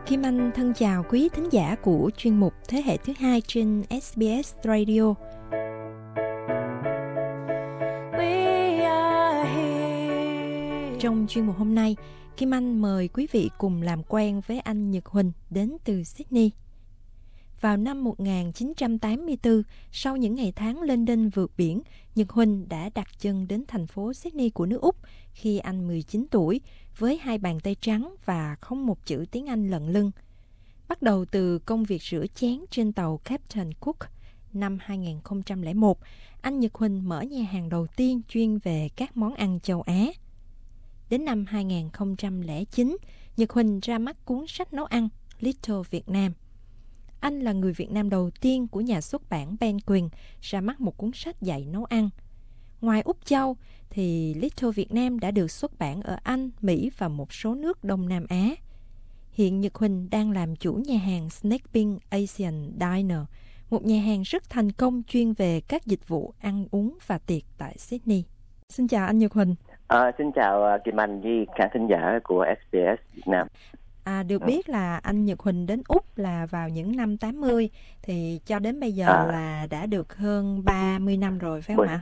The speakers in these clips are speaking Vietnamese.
Kim Anh thân chào quý thính giả của chuyên mục Thế hệ thứ hai trên SBS Radio. Trong chuyên mục hôm nay, Kim Anh mời quý vị cùng làm quen với anh Nhật Huỳnh đến từ Sydney. Vào năm 1984, sau những ngày tháng lênh đênh vượt biển, Nhật Huỳnh đã đặt chân đến thành phố Sydney của nước Úc khi anh 19 tuổi, với 2 bàn tay trắng và không một chữ tiếng Anh lận lưng. Bắt đầu từ công việc rửa chén trên tàu Captain Cook, năm 2001, anh Nhật Huỳnh mở nhà hàng đầu tiên chuyên về các món ăn châu Á. Đến năm 2009, Nhật Huỳnh ra mắt cuốn sách nấu ăn Little Việt Nam. Anh là người Việt Nam đầu tiên của nhà xuất bản Penguin ra mắt một cuốn sách dạy nấu ăn. Ngoài Úc Châu, thì Little Việt Nam đã được xuất bản ở Anh, Mỹ và một số nước Đông Nam Á. Hiện Nhật Huỳnh đang làm chủ nhà hàng Snakebin Asian Diner, một nhà hàng rất thành công chuyên về các dịch vụ ăn uống và tiệc tại Sydney. Xin chào anh Nhật Huỳnh. Xin chào Kim Anh với khán thính giả của SBS Việt Nam. Được biết là anh Nhật Huỳnh đến Úc là vào những năm 80, thì cho đến bây giờ là đã được hơn 30 năm rồi phải không ạ?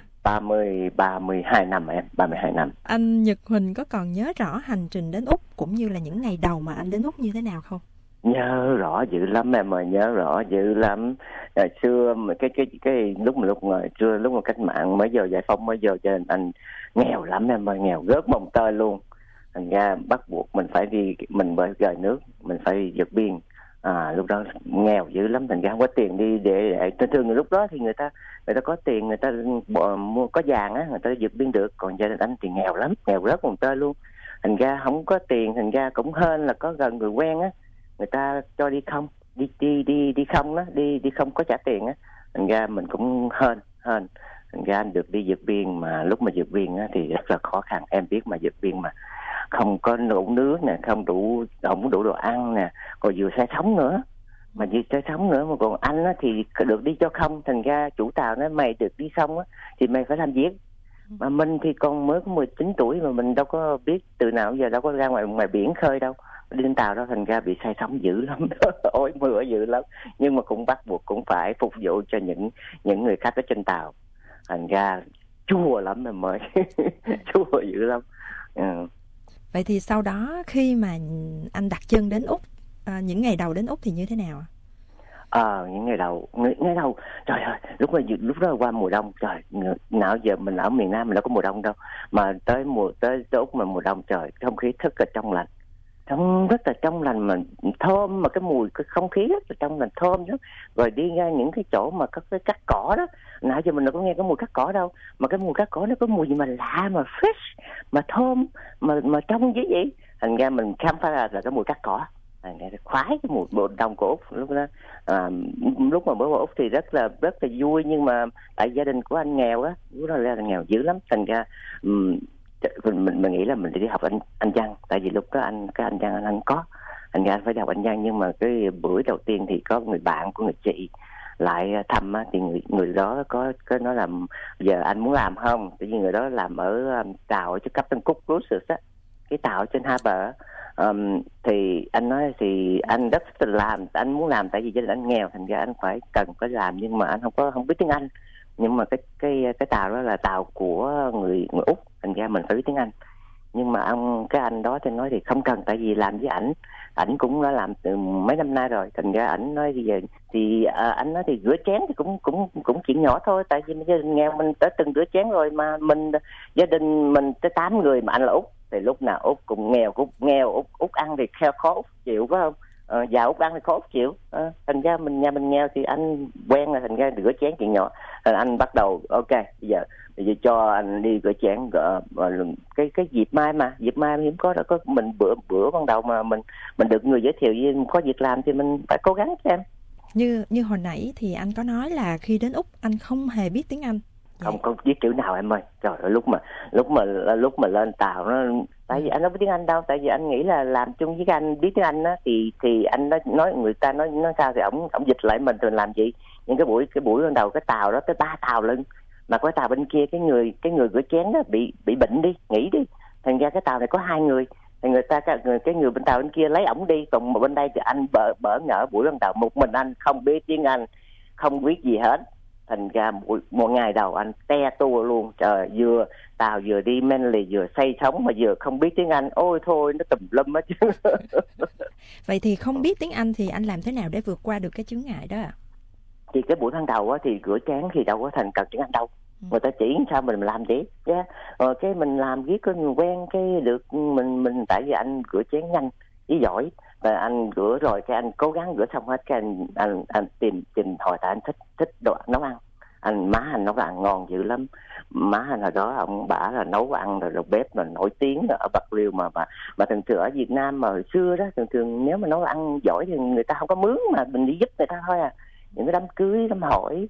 32 năm em, 32 năm. Anh Nhật Huỳnh có còn nhớ rõ hành trình đến Úc cũng như là những ngày đầu mà anh đến Úc như thế nào không? Nhớ rõ dữ lắm em ơi, nhớ rõ dữ lắm. Xưa cái lúc mà cách mạng mới giờ giải phóng mới giờ, cho nên anh nghèo lắm em ơi, nghèo rớt mồng tơi luôn. Thành ra bắt buộc mình phải đi, mình phải rời nước, mình phải đi vượt biên. Lúc đó nghèo dữ lắm, thành ra không có tiền đi để thường lúc đó thì người ta có tiền, người ta mua có vàng á, người ta vượt biên được. Còn gia đình anh thì nghèo lắm, nghèo rớt mồng tơi luôn. Thành ra không có tiền, thành ra cũng hên là có gần người quen á, người ta cho đi không, đi không á, đi không có trả tiền á. Thành ra mình cũng hên. Thành ra anh được đi vượt biên, mà lúc mà vượt biên á thì rất là khó khăn. Em biết mà, vượt biên mà không có đủ nước nè, không đủ đồ ăn nè, còn vừa say sóng nữa, mà còn anh á thì được đi cho không. Thành ra chủ tàu nói mày được đi xong á thì mày phải làm việc, mà mình thì còn mới có 19 tuổi mà mình đâu có biết từ nào giờ, đâu có ra ngoài biển khơi đâu, đi lên tàu đó. Thành ra bị say sóng dữ lắm ôi mưa dữ lắm, nhưng mà cũng bắt buộc cũng phải phục vụ cho những người khách ở trên tàu. Thành ra chua lắm em ơi chua dữ lắm. Vậy thì sau đó khi mà anh đặt chân đến Úc, những ngày đầu đến Úc thì như thế nào ạ? Những ngày đầu trời ơi, lúc đó qua mùa đông, trời, nào giờ mình ở miền Nam mình đâu có mùa đông đâu, mà tới Úc mà mùa đông, trời, không khí rất là trong lành, rất là trong lành, mà thơm, mà cái mùi, cái không khí rất là trong lành, thơm lắm. Rồi đi ra những cái chỗ mà có cái cắt cỏ đó, nãy giờ mình đâu có nghe cái mùi cắt cỏ đâu, mà cái mùi cắt cỏ nó có mùi gì mà lạ, mà fresh, mà thơm, mà trong dữ vậy. Thành ra mình khám phá ra là cái mùi cắt cỏ. Thành ra khoái cái mùi mùa đông của Úc lúc đó. Lúc mà mới vào Úc thì rất là vui, nhưng mà tại gia đình của anh nghèo á, lúc đó là nghèo dữ lắm. Thành ra mình nghĩ là mình đi học anh văn, tại vì lúc đó anh văn anh có, thành ra anh phải đi học anh văn. Nhưng mà cái bữa đầu tiên thì có người bạn của người chị lại thăm á, thì người đó có nói là giờ anh muốn làm không, tại vì người đó làm ở tàu ở chỗ Captain Cook Cruises á, cái tàu trên Harbour. Thì anh nói thì anh rất là làm, anh muốn làm, tại vì gia đình anh nghèo, thành ra anh cần phải làm, nhưng mà anh không biết tiếng Anh. Nhưng mà cái tàu đó là tàu của người Úc, thành ra mình phải biết tiếng Anh. Nhưng mà cái anh đó thì nói thì không cần, tại vì làm với ảnh cũng đã làm từ mấy năm nay rồi. Thành ra ảnh nói bây giờ thì anh nói thì rửa chén thì cũng chuyện nhỏ thôi, tại vì gia đình nghèo mình đã từng rửa chén rồi, mà gia đình mình tới 8 người, mà anh là Úc, thì lúc nào Úc cũng nghèo, Úc ăn thì khó Úc chịu, phải không? Già Úc ăn thì khó Úc chịu. Thành ra nhà mình nghèo thì anh quen là, thành ra rửa chén chuyện nhỏ. Rồi anh bắt đầu ok, bây giờ cho anh đi rửa chén. Cái dịp mai hiếm có, mình bữa ban đầu mà mình được người giới thiệu với có việc làm thì mình phải cố gắng cho em. Như hồi nãy thì anh có nói là khi đến Úc anh không hề biết tiếng Anh. Không có biết chữ nào em ơi. Trời ơi, lúc mà lên tàu nó, tại vì anh không biết tiếng Anh đâu, tại vì anh nghĩ là làm chung với cái anh biết tiếng Anh á, thì anh nói người ta nói sao thì ổng dịch lại mình rồi làm gì. Nhưng cái buổi ban đầu cái tàu đó tới 3 tàu lận, mà cái tàu bên kia cái người rửa chén đó bị bệnh đi, nghỉ đi. Thành ra cái tàu này có 2 người, thì cái người bên tàu bên kia lấy ổng đi, còn mà bên đây thì anh bỡ ngỡ buổi ban đầu một mình anh không biết tiếng Anh, không biết gì hết, thành ra một ngày đầu anh te tua luôn. Trời, tàu vừa đi Manly vừa say sóng mà vừa không biết tiếng Anh, ôi thôi nó tùm lum hết chứ. Vậy thì không biết tiếng Anh thì anh làm thế nào để vượt qua được cái chướng ngại đó ạ? Thì cái buổi ban đầu á thì rửa chén thì đâu có thành cần tiếng Anh đâu, người ta chỉ sao mình làm tiếp chứ. Cái mình làm viết cái mình quen cái được mình tại vì anh rửa chén nhanh với giỏi, và anh rửa rồi cái anh cố gắng rửa xong hết, cái anh tìm hồi tại anh thích đồ nấu ăn. Má anh nấu ăn ngon dữ lắm. Má anh hồi đó ông bả là nấu ăn rồi đầu bếp mà nổi tiếng ở Bạc Liêu, mà thường thường ở Việt Nam mà hồi xưa đó, thường nếu mà nấu ăn giỏi thì người ta không có mướn, mà mình đi giúp người ta thôi à. Những cái đám cưới, đám hỏi,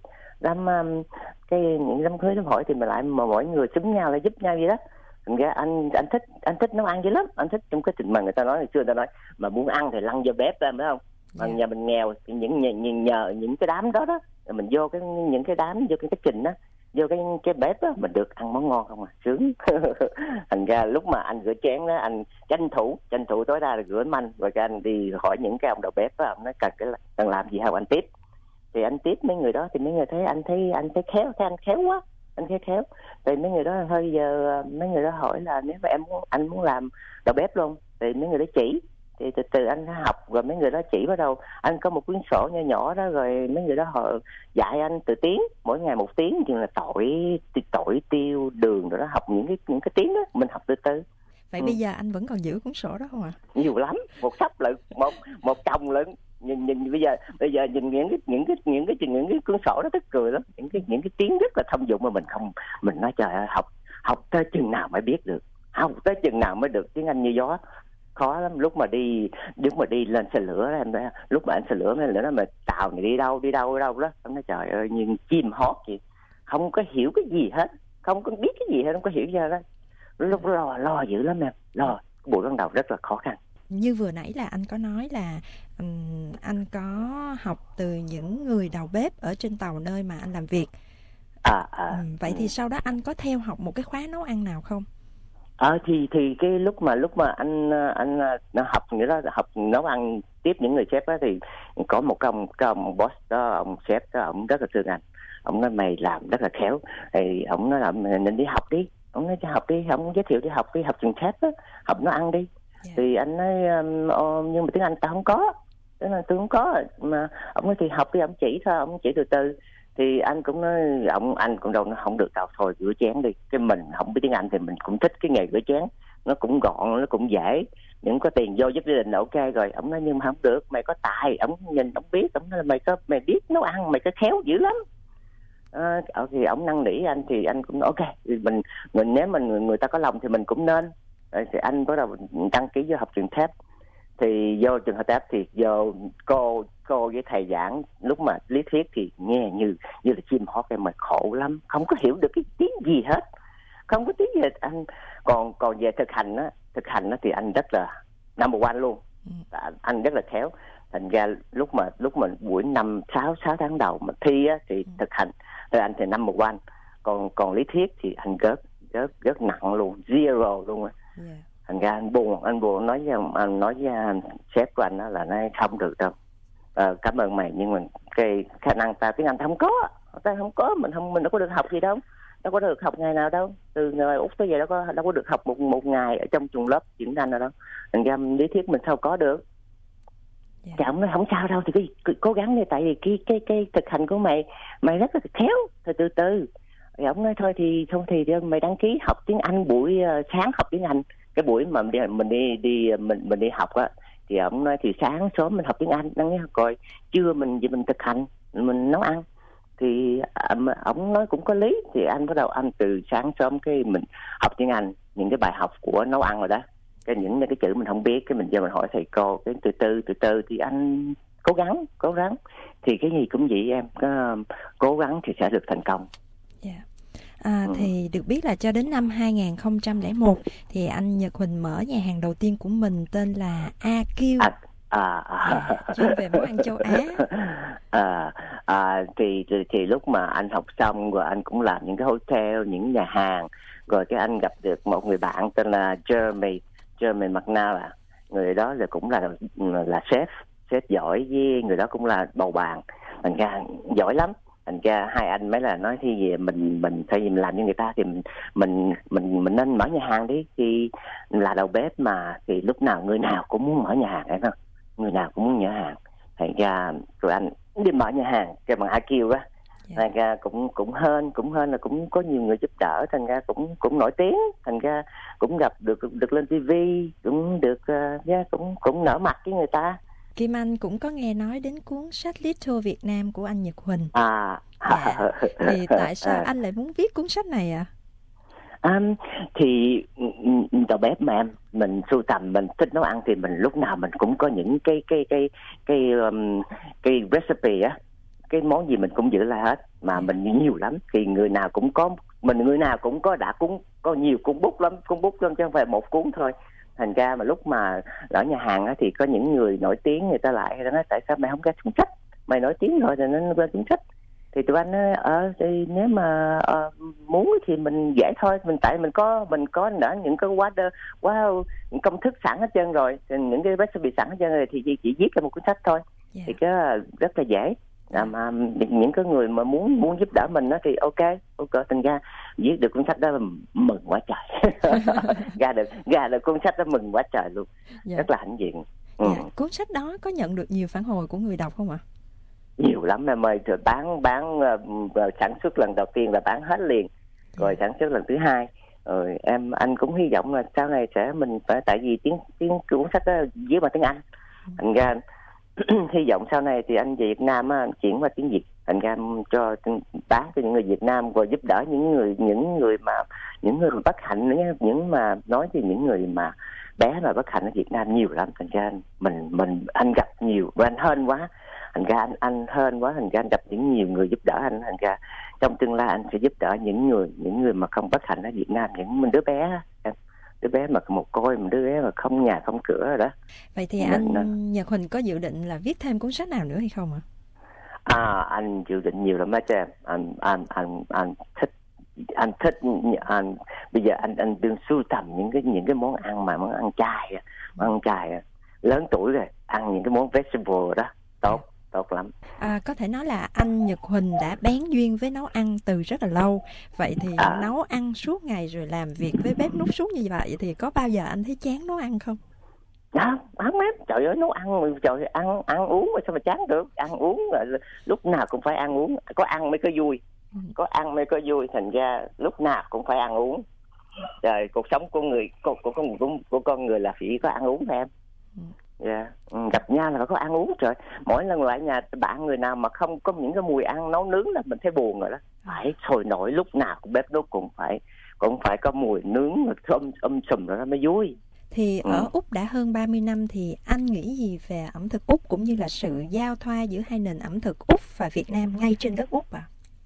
những đám cưới, đám hỏi thì mình lại mà mỗi người xúm nhau lại giúp nhau vậy đó. Thành ra anh thích nấu ăn dữ lắm. Anh thích trong cái trình mà người ta nói, ngày xưa người ta nói mà muốn ăn thì lăn vô bếp ra, phải không? Mà nhà mình nghèo thì nhờ những cái đám đó mình vô những cái đám, vô cái trình đó, vô cái bếp đó mình được ăn món ngon không à, sướng. Thành ra lúc mà anh rửa chén đó, anh tranh thủ tối đa là rửa manh, rồi cái anh đi hỏi những cái ông đầu bếp đó, ông nói cần làm gì không, anh tiếp. Thì anh tiếp mấy người đó, thì mấy người thấy anh thấy khéo, thấy anh khéo quá, anh thấy khéo. Thì mấy người đó thôi giờ mấy người đó hỏi là nếu mà anh muốn làm đầu bếp luôn, thì mấy người đó chỉ. Thì từ anh học, rồi mấy người đó chỉ bắt đầu anh có một cuốn sổ nhỏ nhỏ đó, rồi mấy người đó họ dạy anh từ tiếng, mỗi ngày 1 tiếng, như là tỏi tiêu đường rồi đó, học những cái tiếng đó mình học từ từ. Vậy bây giờ anh vẫn còn giữ cuốn sổ đó không ạ? Nhiều lắm, một sắp lận, một chồng lận. Nhìn bây giờ nhìn những cái cuốn sổ đó tức cười lắm, những cái tiếng rất là thông dụng mà mình nói trời ơi, học tới chừng nào mới biết được, học tới chừng nào mới được tiếng Anh như gió. Khó lắm. Lúc mà đi lên xe lửa đó, em thấy lúc mà anh xe lửa đó mà tàu này đi đâu đó, em nói trời ơi như chim hót vậy, không có hiểu cái gì hết, không có biết cái gì hết, không có hiểu gì hết đó. Lúc đó lo dữ lắm em, lo buổi ban đầu rất là khó khăn. Như vừa nãy là anh có nói là anh có học từ những người đầu bếp ở trên tàu nơi mà anh làm việc. Vậy thì sau đó anh có theo học một cái khóa nấu ăn nào không? Thì cái lúc mà anh học nghĩa đó, học nấu ăn tiếp những người sếp đó, thì có một ông boss đó, ông sếp đó, ông rất là thương anh. Ông nói mày làm rất là khéo, thì ông nói là mình đi học đi. Ông nói cho học đi, ông giới thiệu đi học trường sếp đó, học nấu ăn đi. Thì anh nói nhưng mà tiếng Anh tao không có, tiếng Anh tôi không có. Mà ông nói thì học đi, ông chỉ thôi, ông chỉ từ từ. Thì anh cũng nói anh cũng đâu nó không được đâu, thôi rửa chén đi. Cái mình không biết tiếng Anh thì mình cũng thích cái nghề rửa chén, nó cũng gọn, nó cũng dễ, những có tiền vô giúp gia đình là ok rồi. Ông nói nhưng mà không được, mày có tài. Ông nhìn ông biết, ông nói là mày biết nấu ăn, mày có khéo dữ lắm. Thì ông năn nỉ anh, thì anh cũng nói ok, mình nếu mà người ta có lòng thì mình cũng nên. Thì anh bắt đầu đăng ký vô học trường thép. Thì vô trường thép thì vô cô với thầy giảng, lúc mà lý thuyết thì nghe như là chim hót, em mà khổ lắm, không có hiểu được cái tiếng gì hết, không có tiếng gì hết. Anh còn về thực hành á thì anh rất là number one luôn. Anh rất là khéo. Thành ra lúc mà buổi 6 tháng đầu mà thi á thì thực hành thì anh thì number one. Còn lý thuyết thì anh rất nặng luôn, zero luôn á. Thành ra anh buồn nói với sếp của anh đó là nó không được đâu. Cảm ơn mày, nhưng mà cái khả năng ta tiếng Anh ta không có, mình đâu có được học gì đâu, đâu có được học ngày nào đâu. Từ ngày Úc tới giờ đâu có được học một ngày ở trong trường lớp tiếng Anh nào đâu. Thành ra lý thuyết mình sao có được. Thì ông nói không sao đâu, thì cố gắng đi, tại vì cái thực hành của mày rất là khéo, thôi từ từ. Thì ông nói thôi thì mày đăng ký học tiếng Anh, buổi sáng học tiếng Anh. Cái buổi mà mình đi học á, thì ông nói thì sáng sớm mình học tiếng Anh, rồi trưa mình thực hành, mình nấu ăn. Thì ông nói cũng có lý. Thì anh bắt đầu anh từ sáng sớm cái mình học tiếng Anh, những cái bài học của nấu ăn rồi đó, những cái chữ mình không biết, cái mình hỏi thầy cô, cái từ từ thì anh cố gắng. Thì cái gì cũng vậy em, cố gắng thì sẽ được thành công. Thì được biết là cho đến năm 2001 thì anh Nhật Huỳnh mở nhà hàng đầu tiên của mình tên là AQ, chuyên về món ăn châu Á. Thì lúc mà anh học xong rồi anh cũng làm những cái hotel, những nhà hàng, rồi cái anh gặp được một người bạn tên là Jeremy. Jeremy McNally, người đó là cũng là sếp giỏi, với người đó cũng là bầu bạn, thành ra giỏi lắm. Thành ra hai anh mới là nói thì về mình thay vì mình làm như người ta thì mình nên mở nhà hàng đi, thì là đầu bếp mà thì lúc nào người nào cũng muốn mở nhà hàng, phải không? Người nào cũng muốn mở nhà hàng. Thành ra tụi anh đi mở nhà hàng cái bằng IQ á. Thành ra cũng hên là cũng có nhiều người giúp đỡ, thành ra cũng nổi tiếng, thành ra cũng gặp được lên TV, cũng được cũng nở mặt với người ta. Kim Anh cũng có nghe nói đến cuốn sách Little Việt Nam của anh Nhật Huỳnh. Thì tại sao anh lại muốn viết cuốn sách này ạ? Thì đầu bếp mà mình sưu tầm, mình thích nấu ăn thì mình lúc nào mình cũng có những cái recipe á, cái món gì mình cũng giữ lại hết, mà mình nhiều lắm, thì người nào cũng có có nhiều cuốn bút lắm chứ không phải một cuốn thôi. Thành ra mà lúc mà ở nhà hàng á, thì có những người nổi tiếng người ta lại nói tại sao mày không ra cuốn sách, mày nổi tiếng rồi thì nên ra cuốn sách. Thì tụi anh nói thì nếu mà muốn thì mình dễ thôi, tại mình có đã những cái những công thức sẵn hết trơn rồi, những cái recipe sẵn hết trơn rồi, thì chỉ viết ra một cuốn sách thôi. Thì cái rất là dễ. Mà những cái người mà muốn giúp đỡ mình đó thì ok, thành ra viết được cuốn sách đó là mừng quá trời. ra được cuốn sách đó mừng quá trời luôn. Rất là hãnh diện. Cuốn sách đó có nhận được nhiều phản hồi của người đọc không ạ? Nhiều lắm em ơi, rồi bán sản xuất lần đầu tiên là bán hết liền, rồi sản xuất lần thứ hai, rồi anh cũng hy vọng là sau này mình phải, tại vì tiếng cuốn sách đó viết bằng tiếng Anh, thành ra hy vọng sau này thì anh về Việt Nam chuyển qua tiếng Việt, thành ra cho bán cho những người Việt Nam, rồi giúp đỡ những người bất hạnh nữa, những mà nói thì những người mà bé mà bất hạnh ở Việt Nam nhiều lắm. Thành ra anh gặp nhiều và anh hên quá, thành ra anh hên quá, thành ra anh gặp nhiều người giúp đỡ anh, thành ra trong tương lai anh sẽ giúp đỡ những người mà không bất hạnh ở Việt Nam, những đứa bé mà một côi, một đứa bé mà không nhà không cửa rồi đó. Vậy thì anh Nhật Huỳnh có dự định là viết thêm cuốn sách nào nữa hay không ạ? Anh dự định nhiều lắm cho em. Anh thích bây giờ anh đừng sưu tầm những cái món ăn mà món ăn chay lớn tuổi rồi, ăn những cái món vegetable đó tốt lắm. Có thể nói là anh Nhật Huỳnh đã bén duyên với nấu ăn từ rất là lâu. Vậy thì nấu ăn suốt ngày rồi làm việc với bếp nút suốt như vậy thì có bao giờ anh thấy chán nấu ăn không? Đó, bán mép, trời ơi, nấu ăn, trời ơi, ăn uống mà sao mà chán được, ăn uống lúc nào cũng phải ăn uống, có ăn mới có vui, thành ra lúc nào cũng phải ăn uống. Rồi cuộc sống của con người là phải có ăn uống phải em. Gặp nhau là phải có ăn uống. Trời, mỗi lần lại nhà bạn người nào mà không có những cái mùi ăn nấu nướng là mình thấy buồn rồi đó. Phải sôi nổi, lúc nào cũng bếp đốt cũng phải có mùi nướng sùm rồi đó mới vui. Thì ở Úc đã hơn 30 năm thì anh nghĩ gì về ẩm thực Úc cũng như là sự giao thoa giữa hai nền ẩm thực Úc và Việt Nam ngay trên đất Úc ạ?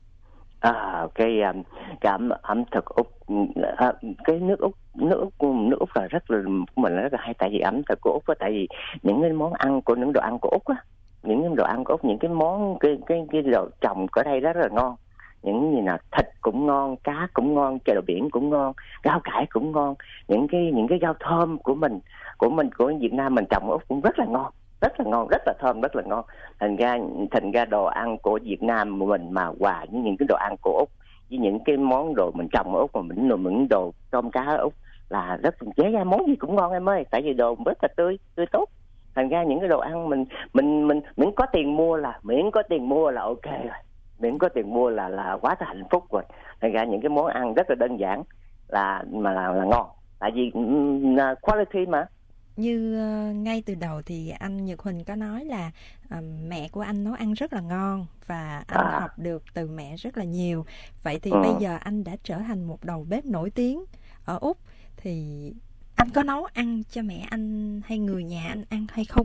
Cái ẩm thực Úc, cái nước Úc là rất là hay, tại vì ẩm thực của Úc á, tại vì những cái món ăn của những đồ ăn của Úc á, những đồ ăn của Úc, những cái món cái đồ trồng ở đây rất là ngon, những gì nào thịt cũng ngon, cá cũng ngon, chè đồ biển cũng ngon, rau cải cũng ngon, những cái rau thơm của Việt Nam mình trồng ở Úc cũng rất là ngon, rất là thơm, rất là ngon. Thành ra đồ ăn của Việt Nam mình mà hòa với những cái đồ ăn của Úc, với những cái món đồ mình trồng ở Úc, mà những đồ tôm cá ở Úc là rất chế ra món gì cũng ngon em ơi, tại vì đồ rất là tươi tốt. Thành ra những cái đồ ăn mình miễn có tiền mua là ok rồi, miễn có tiền mua là quá là hạnh phúc rồi. Thành ra những cái món ăn rất là đơn giản là ngon, tại vì quality mà. Như ngay từ đầu thì anh Nhật Huỳnh có nói là mẹ của anh nấu ăn rất là ngon và anh học được từ mẹ rất là nhiều. Vậy thì bây giờ anh đã trở thành một đầu bếp nổi tiếng ở Úc, thì anh có nấu ăn cho mẹ anh hay người nhà anh ăn hay không?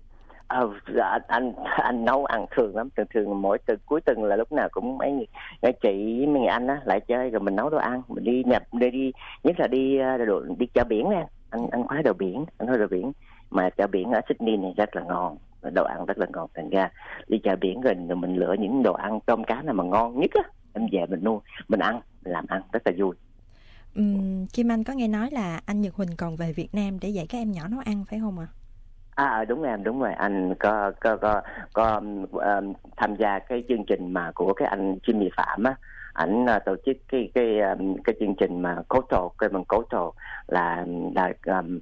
Anh nấu ăn thường lắm, thường mỗi cuối tuần là lúc nào cũng mấy chị mấy người anh á lại chơi, rồi mình nấu đồ ăn, mình đi nhất là đi chợ biển nè. Anh khoái đồ biển, mà chợ biển ở Sydney này rất là ngon, đồ ăn rất là ngon. Thành ra đi chợ biển rồi mình lựa những đồ ăn tôm cá nào mà ngon nhất á, em về mình nuôi, mình ăn, mình làm ăn rất là vui. Kim Anh có nghe nói là anh Nhật Huỳnh còn về Việt Nam để dạy các em nhỏ nấu ăn phải không ạ? Đúng em, đúng rồi. Anh có tham gia cái chương trình mà của cái anh Jimmy Phạm á. Ảnh tổ chức cái chương trình mà cái bằng Coastal là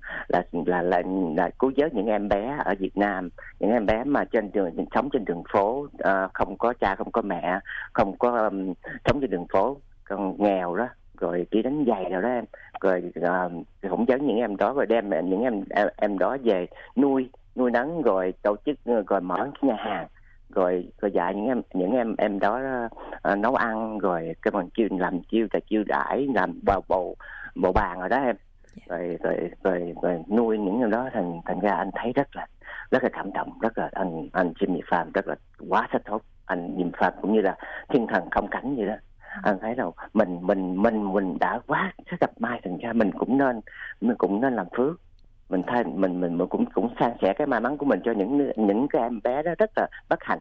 cứu vớt những em bé ở Việt Nam, những em bé mà sống trên đường phố, không có cha không có mẹ, không có sống trên đường phố, còn nghèo đó, rồi chỉ đánh giày rồi đó em, rồi phỏng vấn những em đó, rồi đem những em đó về nuôi nấng, rồi tổ chức, rồi mở cái nhà hàng, rồi dạy những em đó nấu ăn, rồi cái bằng chiêu đãi, làm bộ bàn rồi đó em, rồi nuôi những em đó. Thành ra anh thấy rất là cảm động, rất là anh Jimmy Phạm rất là quá rất tốt. Anh Jimmy Phạm cũng như là thiên thần không cảnh vậy đó. Anh thấy đâu mình đã quá gặp may, thành ra mình cũng nên làm phước. Mình thay mình cũng san sẻ cái may mắn của mình cho những cái em bé đó rất là bất hạnh.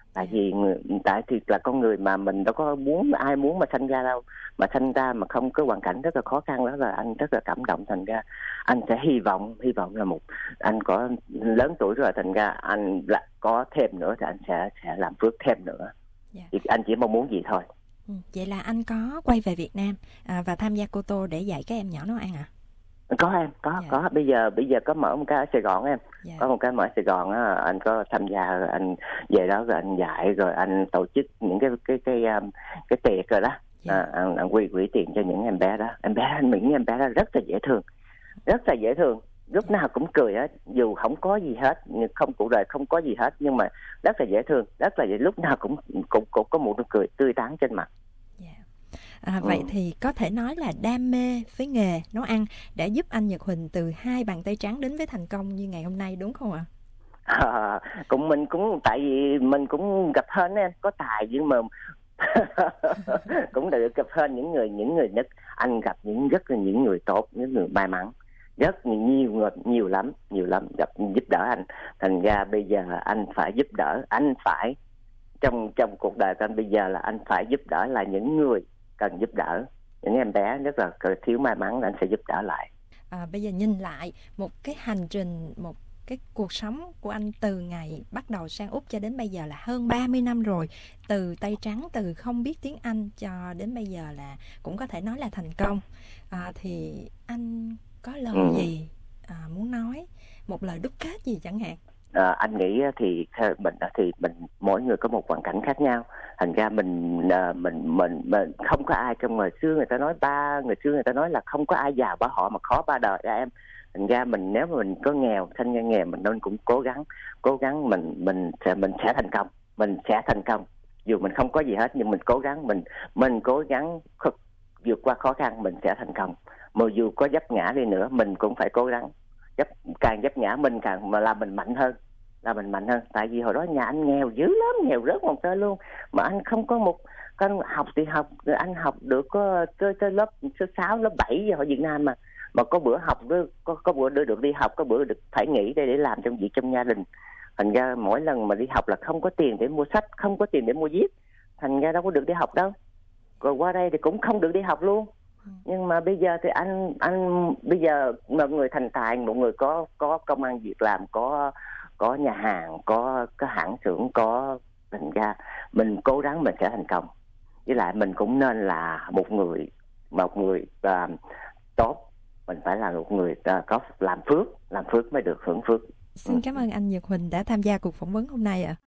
Tại thì là con người mà mình đâu có ai muốn mà sanh ra đâu, mà sanh ra mà không có hoàn cảnh rất là khó khăn, đó là anh rất là cảm động. Thành ra anh sẽ hy vọng là anh có lớn tuổi rồi, thành ra anh là có thêm nữa thì anh sẽ làm phước thêm nữa. Thì anh chỉ mong muốn gì thôi. Vậy là anh có quay về Việt Nam và tham gia Cô Tô để dạy các em nhỏ nấu ăn à? Có em, có. Bây giờ có mở một cái ở Sài Gòn em. Có một cái mở ở Sài Gòn á, anh có tham gia, rồi anh về đó rồi anh dạy, rồi anh tổ chức những cái tiệc rồi đó. Anh quỹ tiền cho những em bé đó. Những em bé đó rất là dễ thương, lúc nào cũng cười hết, dù không có gì hết, không cuộc đời không có gì hết, nhưng mà rất là dễ thương, lúc nào cũng có một nụ cười tươi tắn trên mặt. Vậy thì có thể nói là đam mê với nghề nấu ăn đã giúp anh Nhật Huỳnh từ 2 bàn tay trắng đến với thành công như ngày hôm nay, đúng không ạ? Mình cũng tại vì mình cũng gặp hên em, có tài nhưng mà cũng được gặp hên những người nhất. Anh gặp những người tốt, những người may mắn, rất nhiều lắm gặp giúp đỡ anh. Thành ra bây giờ anh phải giúp đỡ, anh phải trong cuộc đời của anh bây giờ là anh phải giúp đỡ là những người cần giúp đỡ, những em bé rất là thiếu may mắn, anh sẽ giúp đỡ lại. Bây giờ nhìn lại một cái hành trình, một cái cuộc sống của anh từ ngày bắt đầu sang Úc cho đến bây giờ là hơn 30 năm rồi, từ tay trắng, từ không biết tiếng Anh cho đến bây giờ là cũng có thể nói là thành công. Thì anh có lời gì muốn nói, một lời đúc kết gì chẳng hạn? Anh nghĩ thì mình mỗi người có một hoàn cảnh khác nhau, thành ra mình không có ai, trong người xưa người ta nói là không có ai giàu ba họ mà khó ba đời ra em. Thành ra nếu mà mình có nghèo, sinh ra nghèo, mình nên cũng cố gắng mình sẽ thành công, dù mình không có gì hết, nhưng mình cố gắng vượt qua khó khăn, mình sẽ thành công. Mà dù có vấp ngã đi nữa mình cũng phải cố gắng, càng vấp ngã mình càng mà làm mình mạnh hơn. Tại vì hồi đó nhà anh nghèo dữ lắm, nghèo rớt một tơ luôn, mà anh không có một con học thì học, anh học được có tới lớp 6, lớp 7 ở Việt Nam mà có bữa học có bữa được đi học, có bữa được phải nghỉ để làm trong việc trong gia đình. Thành ra mỗi lần mà đi học là không có tiền để mua sách, không có tiền để mua viết, thành ra đâu có được đi học đâu. Rồi qua đây thì cũng không được đi học luôn. Nhưng mà bây giờ thì anh bây giờ một người thành tài, một người có công ăn việc làm, có nhà hàng, có hãng xưởng, thành ra mình cố gắng mình sẽ thành công. Với lại mình cũng nên là một người tốt, mình phải là một người có làm phước mới được hưởng phước. Xin cảm ơn anh Nhật Huỳnh đã tham gia cuộc phỏng vấn hôm nay ạ.